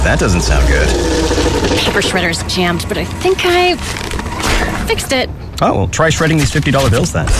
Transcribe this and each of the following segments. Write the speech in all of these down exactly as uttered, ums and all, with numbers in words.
That doesn't sound good. Paper shredder's jammed, but I think I fixed it. Oh, well, try shredding these fifty dollar bills then.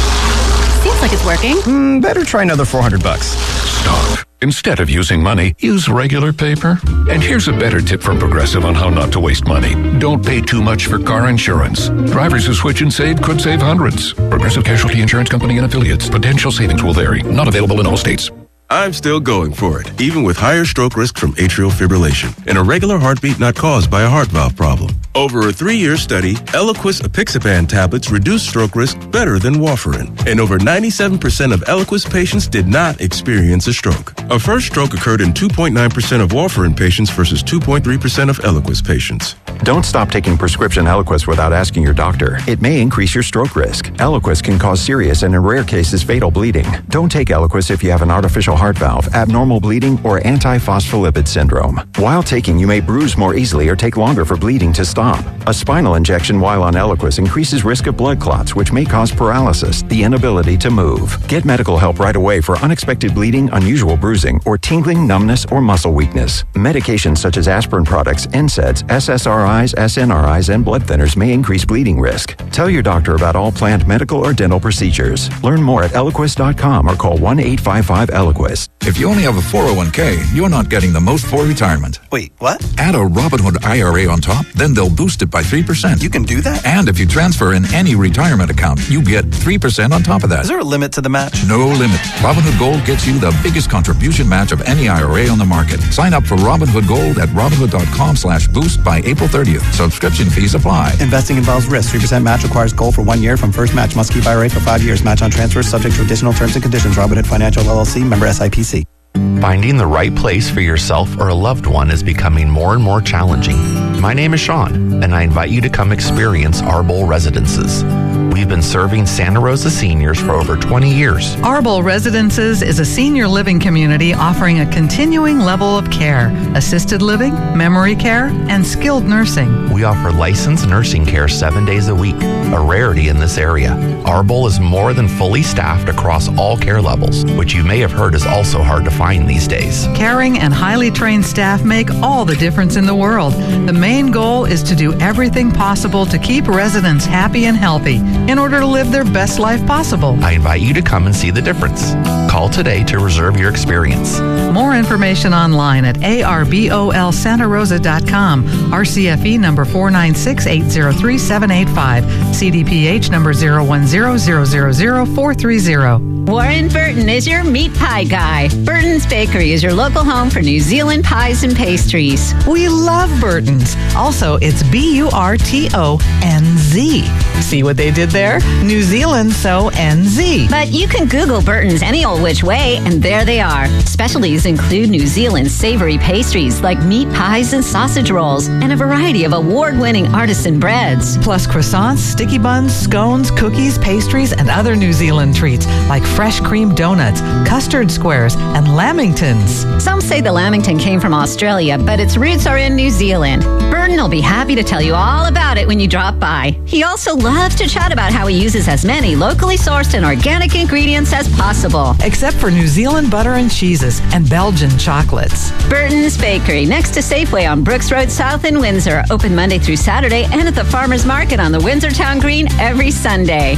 Seems like it's working. Mm, better try another four hundred bucks. Stop. Instead of using money, use regular paper. And here's a better tip from Progressive on how not to waste money. Don't pay too much for car insurance. Drivers who switch and save could save hundreds. Progressive Casualty Insurance Company and Affiliates. Potential savings will vary. Not available in all states. I'm still going for it, even with higher stroke risk from atrial fibrillation, an irregular heartbeat not caused by a heart valve problem. Over a three-year study, Eliquis apixaban tablets reduced stroke risk better than warfarin, and over ninety-seven percent of Eliquis patients did not experience a stroke. A first stroke occurred in two point nine percent of warfarin patients versus two point three percent of Eliquis patients. Don't stop taking prescription Eliquis without asking your doctor. It may increase your stroke risk. Eliquis can cause serious and in rare cases fatal bleeding. Don't take Eliquis if you have an artificial heart valve, abnormal bleeding, or antiphospholipid syndrome. While taking, you may bruise more easily or take longer for bleeding to stop. A spinal injection while on Eliquis increases risk of blood clots, which may cause paralysis, the inability to move. Get medical help right away for unexpected bleeding, unusual bruising, or tingling, numbness, or muscle weakness. Medications such as aspirin products, N SAIDs, S S R Is, S N R Is, and blood thinners may increase bleeding risk. Tell your doctor about all planned medical or dental procedures. Learn more at Eliquis dot com or call one eight five five Eliquis. If you only have a four oh one k, you're not getting the most for retirement. Wait, what? Add a Robinhood I R A on top, then they'll boost it by three percent. You can do that? And if you transfer in any retirement account, you get three percent on top of that. Is there a limit to the match? No limit. Robinhood Gold gets you the biggest contribution match of any I R A on the market. Sign up for Robinhood Gold at Robinhood.com slash boost by April thirtieth. Subscription fees apply. Investing involves risk. three percent match requires gold for one year from first match. Must keep I R A for five years. Match on transfers subject to additional terms and conditions. Robinhood Financial L L C, member S I P C. Finding the right place for yourself or a loved one is becoming more and more challenging. My name is Sean, and I invite you to come experience Arbol Residences. We've been serving Santa Rosa seniors for over twenty years. Arbol Residences is a senior living community offering a continuing level of care, assisted living, memory care, and skilled nursing. We offer licensed nursing care seven days a week, a rarity in this area. Arbol is more than fully staffed across all care levels, which you may have heard is also hard to find these days. Caring and highly trained staff make all the difference in the world. The main goal is to do everything possible to keep residents happy and healthy in order to live their best life possible. I invite you to come and see the difference. Call today to reserve your experience. More information online at A R B O L Santa Rosa dot com. R C F E number four nine six eight zero three seven eight five. C D P H number zero one zero zero zero zero four three zero. Warren Burton is your meat pie guy. Burton's Bakery is your local home for New Zealand pies and pastries. We love Burton's. Also, it's B U R T O N Z. See what they did there? New Zealand, so N Z. But you can Google Burton's any old which way, and there they are. Specialties include New Zealand savory pastries like meat pies and sausage rolls, and a variety of award-winning artisan breads. Plus croissants, sticky buns, scones, cookies, pastries, and other New Zealand treats like fresh cream donuts, custard squares, and lamingtons. Some say the lamington came from Australia, but its roots are in New Zealand. Burton will be happy to tell you all about it when you drop by. He also loves to chat about how he uses as many locally sourced and organic ingredients as possible. Except for New Zealand butter and cheeses and Belgian chocolates. Burton's Bakery, next to Safeway on Brooks Road South in Windsor. Open Monday through Saturday and at the Farmers Market on the Windsor Town Green every Sunday.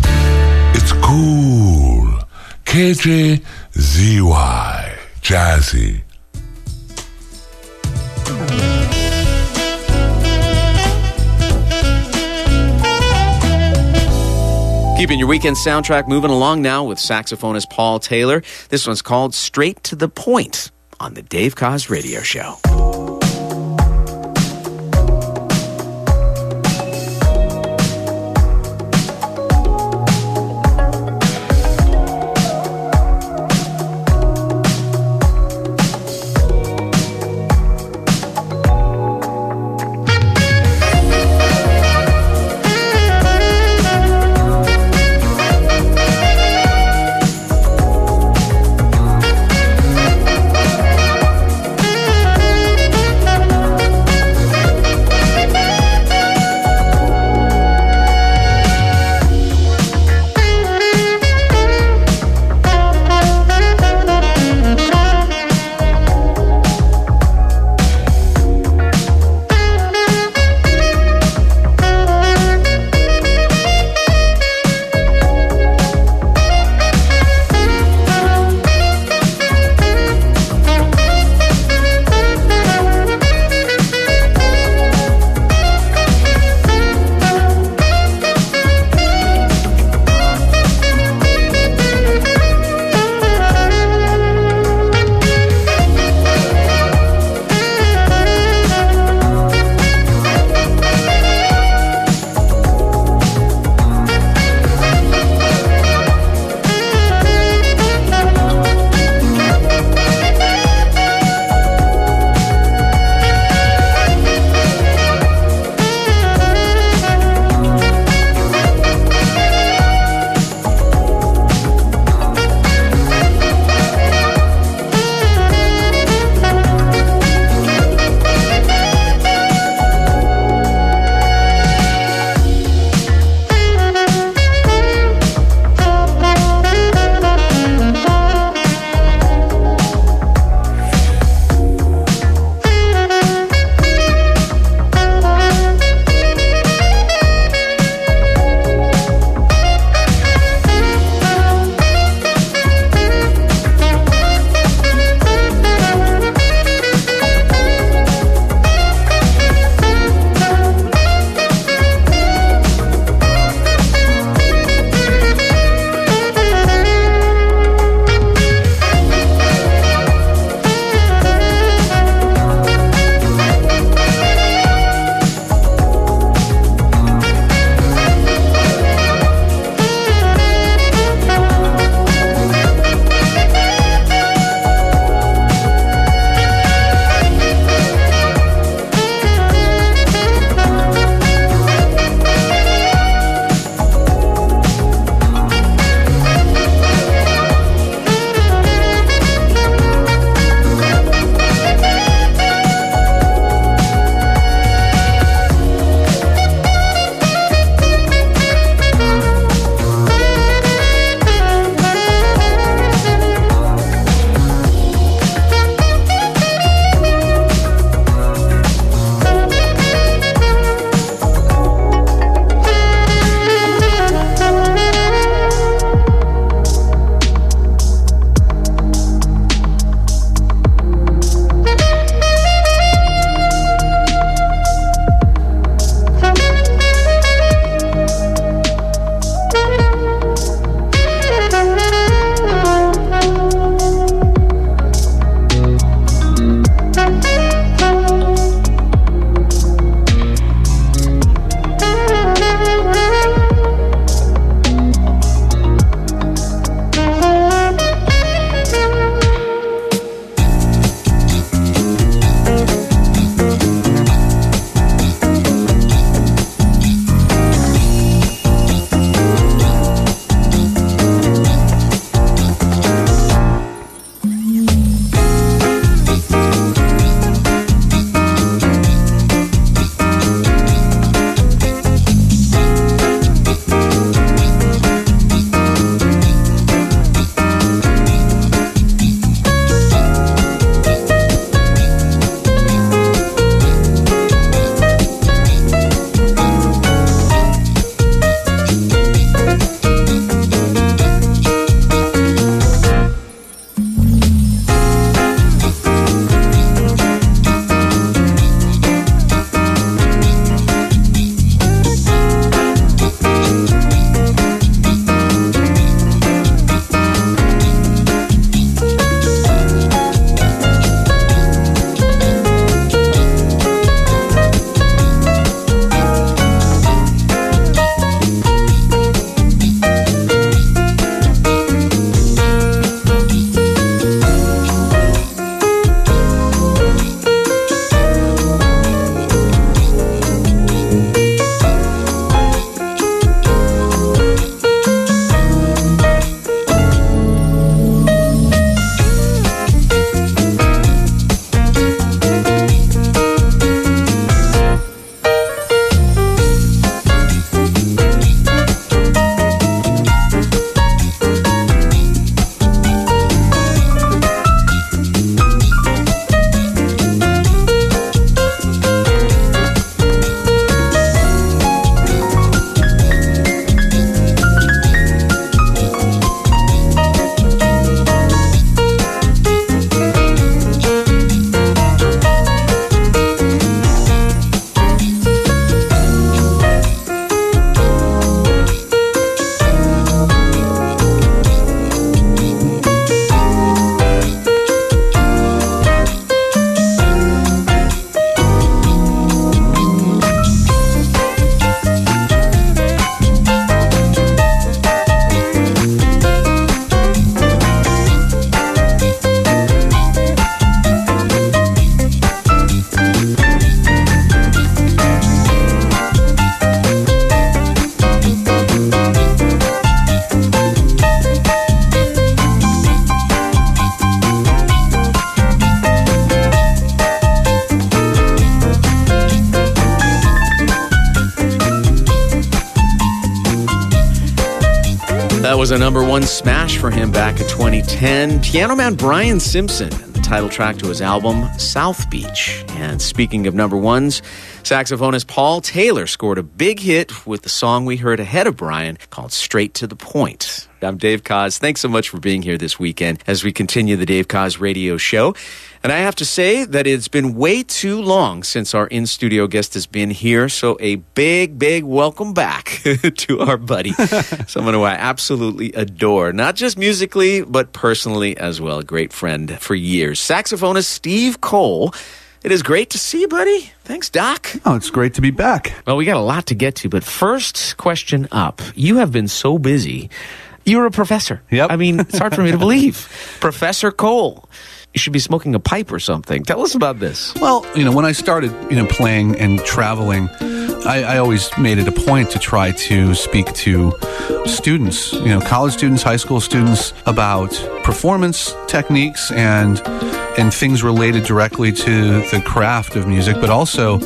It's cool. K J Z Y. Jazzy. Keeping your weekend soundtrack moving along now with saxophonist Paul Taylor. This one's called Straight to the Point on the Dave Koz Radio Show. was a number one smash for him back in twenty ten. Piano man Brian Simpson, the title track to his album, South Beach. And speaking of number ones, saxophonist Paul Taylor scored a big hit with the song we heard ahead of Brian called Straight to the Point. I'm Dave Koz. Thanks so much for being here this weekend as we continue the Dave Koz radio show. And I have to say that it's been way too long since our in-studio guest has been here, so a big, big welcome back to our buddy, someone who I absolutely adore, not just musically, but personally as well. A great friend for years. Saxophonist Steve Cole. It is great to see you, buddy. Thanks, Doc. Oh, it's great to be back. Well, we got a lot to get to, but first question up. You have been so busy. You're a professor. Yep. I mean, it's hard for me to believe. Professor Cole. You should be smoking a pipe or something. Tell us about this. Well, you know, when I started, you know, playing and traveling, I, I always made it a point to try to speak to students, you know, college students, high school students, about performance techniques and and things related directly to the craft of music, but also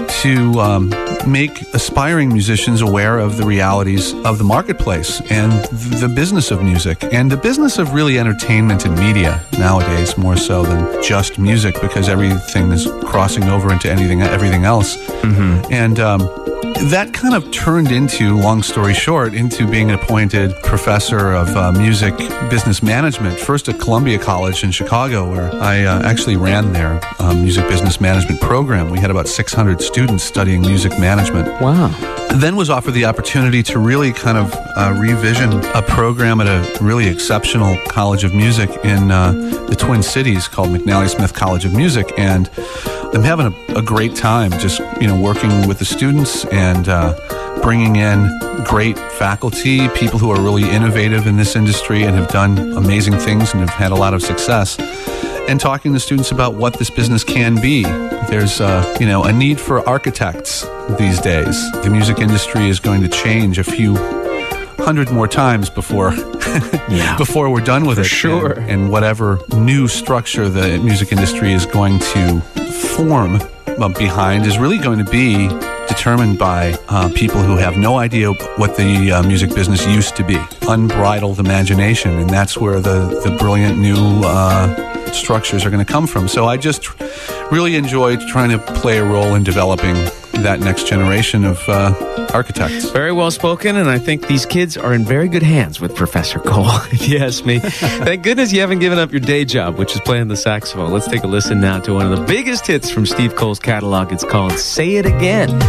to um, make aspiring musicians aware of the realities of the marketplace and the business of music and the business of really entertainment and media nowadays, more so than just music, because everything is crossing over into anything, everything else. Mm-hmm. And um, that kind of turned into, long story short, into being an appointed professor of uh, music business management, first at Columbia College in Chicago, where I uh, actually ran their uh, music business management program. We had about six hundred students studying music management. Wow. And then was offered the opportunity to really kind of uh, revision a program at a really exceptional college of music in uh, the Twin Cities called McNally Smith College of Music. And I'm having a, a great time just, you know, working with the students and uh, bringing in great faculty, people who are really innovative in this industry and have done amazing things and have had a lot of success, and talking to students about what this business can be. There's, uh, you know, a need for architects these days. The music industry is going to change a few hundred more times before yeah. before we're done with for it. Sure. And, and whatever new structure the music industry is going to form uh, behind is really going to be determined by uh, people who have no idea what the uh, music business used to be. Unbridled imagination, and that's where the, the brilliant new uh, structures are going to come from. So I just really enjoyed trying to play a role in developing that next generation of uh, architects. Very well spoken, and I think these kids are in very good hands with Professor Cole, if you ask me. Thank goodness you haven't given up your day job, which is playing the saxophone. Let's take a listen now to one of the biggest hits from Steve Cole's catalog. It's called Say It Again.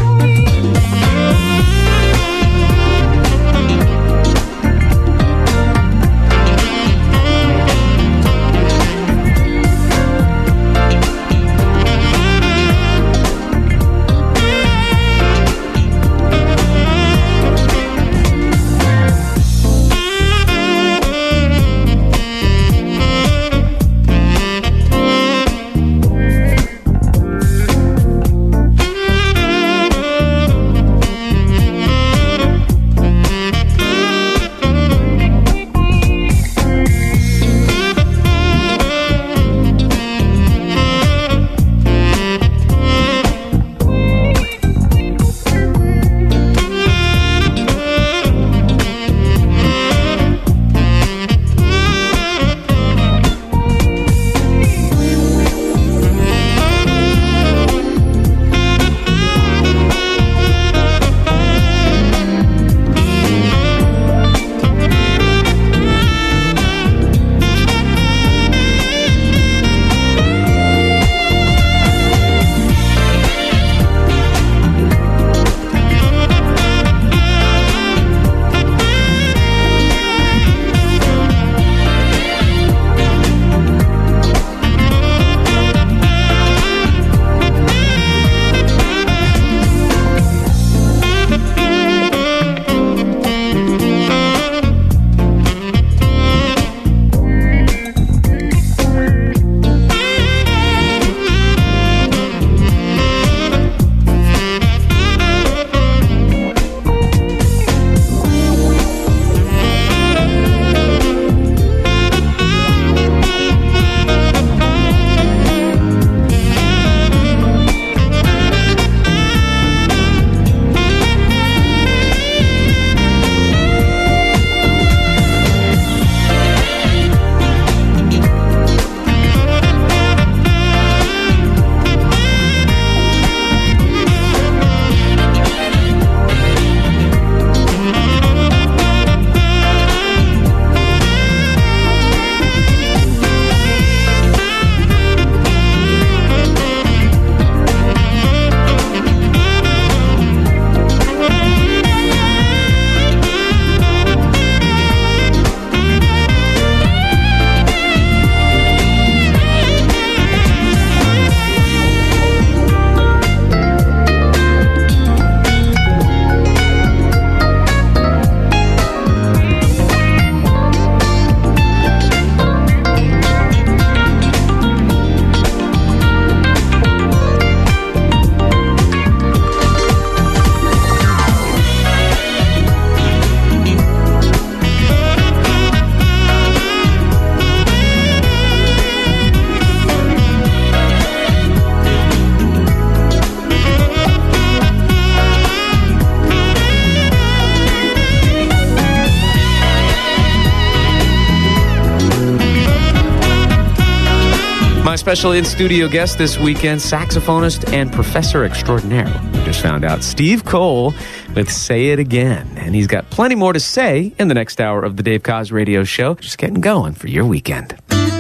special in-studio guest this weekend, saxophonist and professor extraordinaire. We just found out Steve Cole with Say It Again. And he's got plenty more to say in the next hour of the Dave Koz Radio Show. Just getting going for your weekend.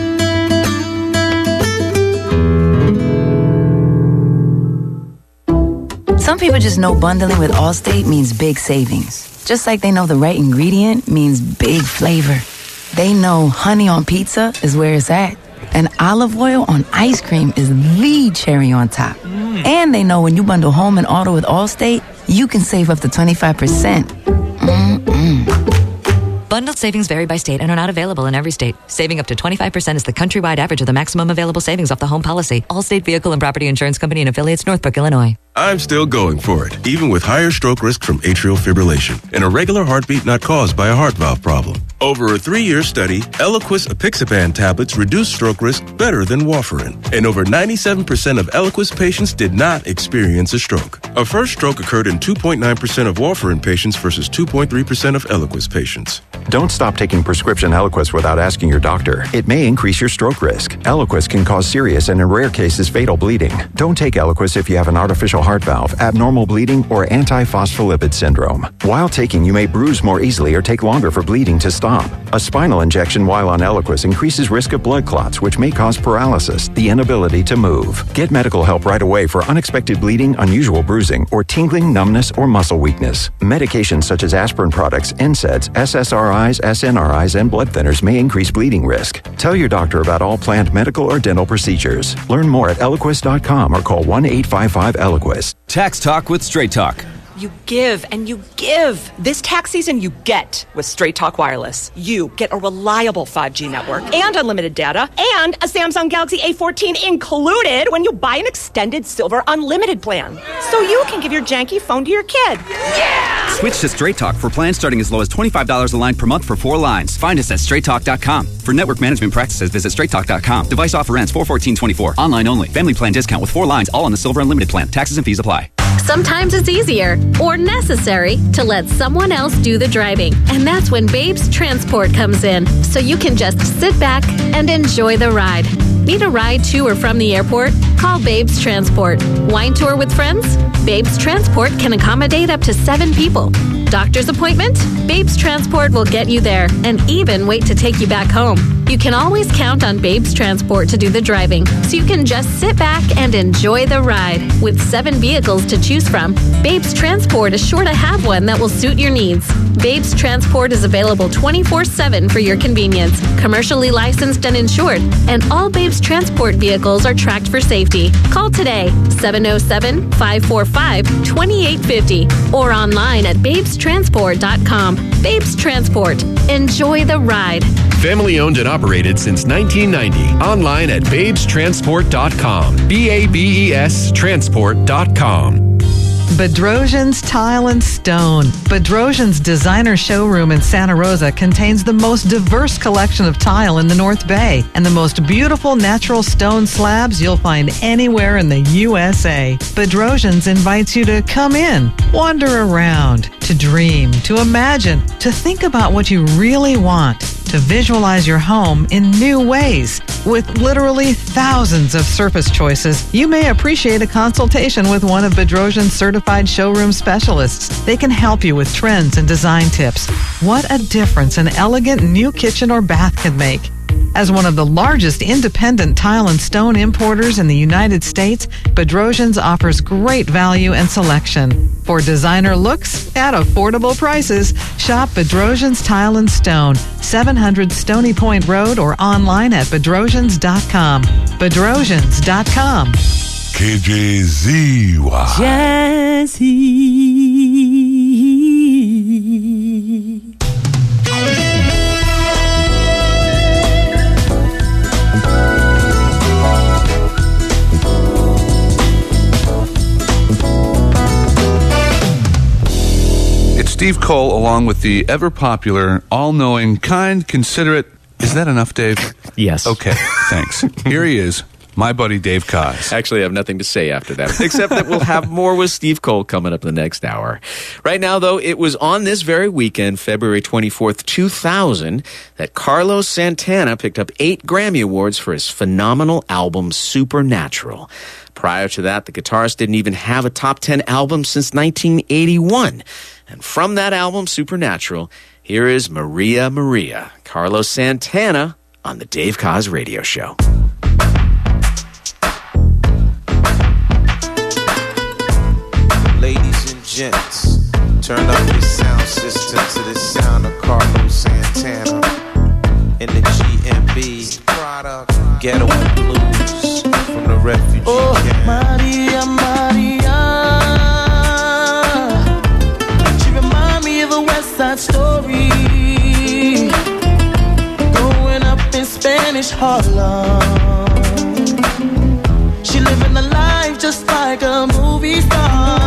Some people just know bundling with Allstate means big savings. Just like they know the right ingredient means big flavor. They know honey on pizza is where it's at. And olive oil on ice cream is the cherry on top. Mm. And they know when you bundle home and auto with Allstate, you can save up to twenty-five percent. Mm-mm. Bundled savings vary by state and are not available in every state. Saving up to twenty-five percent is the countrywide average of the maximum available savings off the home policy. Allstate Vehicle and Property Insurance Company and affiliates, Northbrook, Illinois. I'm still going for it, even with higher stroke risk from atrial fibrillation and a regular heartbeat not caused by a heart valve problem. Over a three-year study, Eliquis apixaban tablets reduced stroke risk better than warfarin, and over ninety-seven percent of Eliquis patients did not experience a stroke. A first stroke occurred in two point nine percent of warfarin patients versus two point three percent of Eliquis patients. Don't stop taking prescription Eliquis without asking your doctor. It may increase your stroke risk. Eliquis can cause serious and in rare cases fatal bleeding. Don't take Eliquis if you have an artificial heart valve, abnormal bleeding, or antiphospholipid syndrome. While taking, you may bruise more easily or take longer for bleeding to stop. A spinal injection while on Eliquis increases risk of blood clots, which may cause paralysis, the inability to move. Get medical help right away for unexpected bleeding, unusual bruising, or tingling, numbness, or muscle weakness. Medications such as aspirin products, N SAIDs, S S R Is, S N R Is, and blood thinners may increase bleeding risk. Tell your doctor about all planned medical or dental procedures. Learn more at Eliquis dot com or call one eight five five Eliquis. Tax Talk with Straight Talk. You give and you give. This tax season, you get with Straight Talk Wireless. You get a reliable five G network and unlimited data and a Samsung Galaxy A fourteen included when you buy an extended Silver Unlimited plan. So you can give your janky phone to your kid. Yeah! Switch to Straight Talk for plans starting as low as twenty-five dollars a line per month for four lines. Find us at straight talk dot com. For network management practices, visit straight talk dot com. Device offer ends four fourteen twenty-four. Online only. Family plan discount with four lines, all on the Silver Unlimited plan. Taxes and fees apply. Sometimes it's easier or necessary to let someone else do the driving. And that's when Babes Transport comes in. So you can just sit back and enjoy the ride. Need a ride to or from the airport? Call Babes Transport. Wine tour with friends? Babes Transport can accommodate up to seven people. Doctor's appointment? Babes Transport will get you there and even wait to take you back home. You can always count on Babes Transport to do the driving, so you can just sit back and enjoy the ride. With seven vehicles to choose from, Babes Transport is sure to have one that will suit your needs. Babes Transport is available twenty-four seven for your convenience, commercially licensed and insured, and all Babes Transport vehicles are tracked for safety. Call today, seven oh seven, five four five, two eight five oh, or online at babes transport dot com. Babes Transport. Enjoy the ride. Family owned and operated since nineteen ninety. Online at babes transport dot com. B A B E S transport dot com. Bedrosian's Tile and Stone. Bedrosian's designer showroom in Santa Rosa contains the most diverse collection of tile in the North Bay and the most beautiful natural stone slabs you'll find anywhere in the U S A. Bedrosian's invites you to come in, wander around, to dream, to imagine, to think about what you really want, to visualize your home in new ways. With literally thousands of surface choices, you may appreciate a consultation with one of Bedrosian's certified showroom specialists. They can help you with trends and design tips. What a difference an elegant new kitchen or bath can make. As one of the largest independent tile and stone importers in the United States, Bedrosian's offers great value and selection. For designer looks at affordable prices, shop Bedrosian's Tile and Stone, seven hundred Stony Point Road, or online at bedrosians dot com. bedrosians dot com. K J Z Y. Jazzy. Steve Cole, along with the ever-popular, all-knowing, kind, considerate... Is that enough, Dave? Yes. Okay, thanks. Here he is, My buddy Dave Koz. Actually, I have nothing to say after that, except that we'll have more with Steve Cole coming up in the next hour. Right now, though, it was on this very weekend, February twenty-fourth, two thousand, that Carlos Santana picked up eight Grammy Awards for his phenomenal album, Supernatural. Prior to that, the guitarist didn't even have a top ten album since nineteen eighty-one. And from that album, Supernatural, here is Maria Maria, Carlos Santana on the Dave Koz Radio Show. Ladies and gents, turn up your sound system to the sound of Carlos Santana in the G M B product Ghetto and Blues from the refugee oh, camp. Maria, Maria, she remind me of a West Side Story, growing up in Spanish Harlem. She living a life just like a movie star.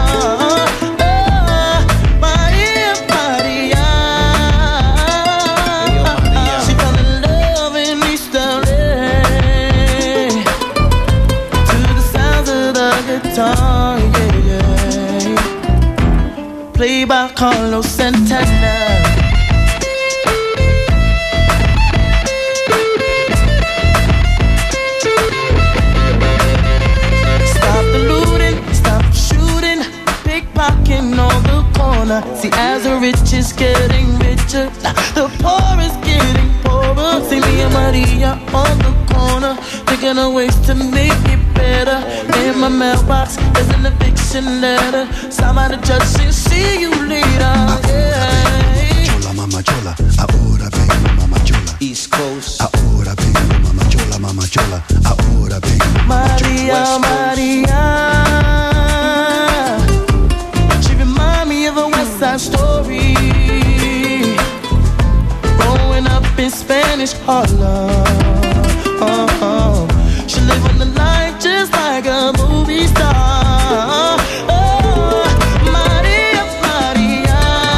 Yeah, yeah. Played by Carlos Santana. Stop the looting, stop the shooting, pickpocketing on the corner. See, as the rich is getting richer, the poor is getting poorer. See me and Maria on the corner, thinking of ways to make it better. In my mailbox, there's an eviction letter. Somebody judge and see you later. Yeah. Mama chola, ahora vengo, mama chola. East Coast. Ahora vengo, mama chola, mama chola. Ahora vengo, mama chola. Maria, Maria, she remind me of a West Side Story, growing up in Spanish Harlem. Oh, oh. She living the life just like a movie star. Oh, Maria, Maria,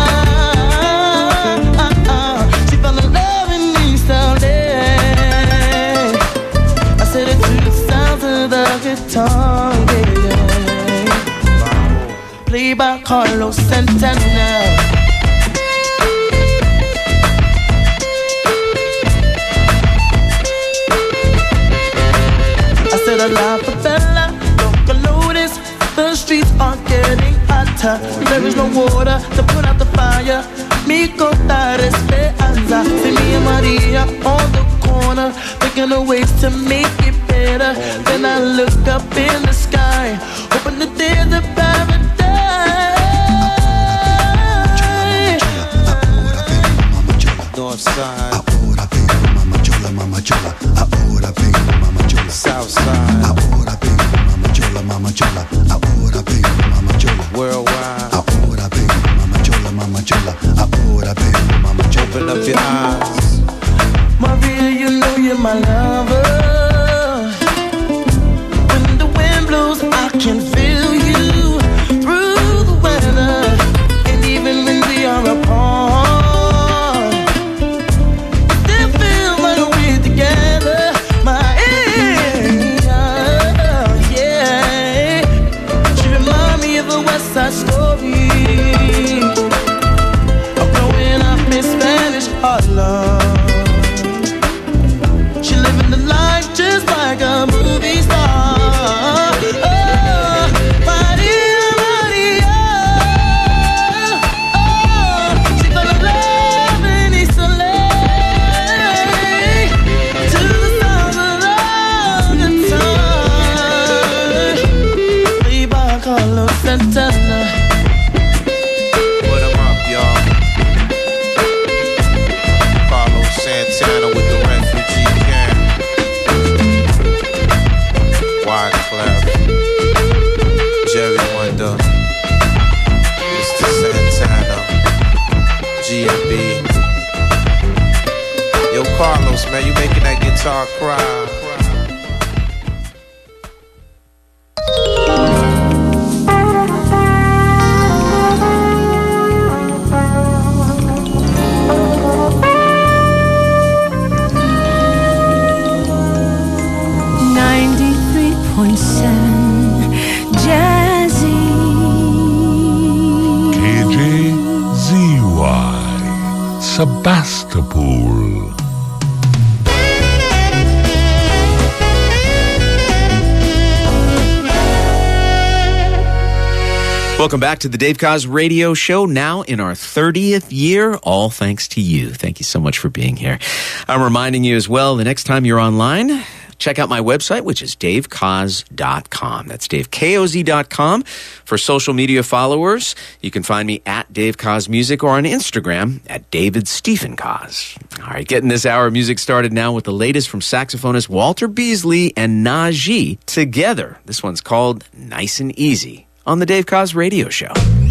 she fell in love in East L A. I said it to the sounds of the guitar, yeah. Played by Carlos Santana. A la favela, local notice, the streets are getting hotter. There is no water to put out the fire. Mi contar esperanza. See me and Maria on the corner, thinking of ways to make it better. Then I look up in the sky, hoping that there's a paradise. North side. Ahora vengo, mama chola, mama chola. Ahora vengo, mama chola. South side. Ahora vengo, mama chola, mama chola. Ahora vengo, mama chola. Worldwide. Ahora vengo, mama chola, mama chola. Ahora vengo, mama chola. Open up your eyes. Maria, you know you're my lover. When the wind blows, I can feel you through the weather. And even when we are apart, Side Story of growing up in Spanish Harlem. She living the life just like a movie star. Oh, Maria, Maria, oh, she fell in love in East L A. To the sound of the guitar. Played by Carlos Santana. Santana with the refugee camp. Wyclef, Jerry Wonder, Mister Santana, G M B. Yo, Carlos, man, you making that guitar cry. ninety Sebastopol. Welcome back to the Dave Koz Radio Show, now in our thirtieth year, all thanks to you. Thank you so much for being here. I'm reminding you as well, the next time you're online, check out my website, which is dave koz dot com. That's dave koz dot com. For social media followers, you can find me at Dave Koz Music or on Instagram at David Stephen Koz. All right, getting this hour of music started now with the latest from saxophonist Walter Beasley and Najee together. This one's called Nice and Easy on the Dave Koz Radio Show.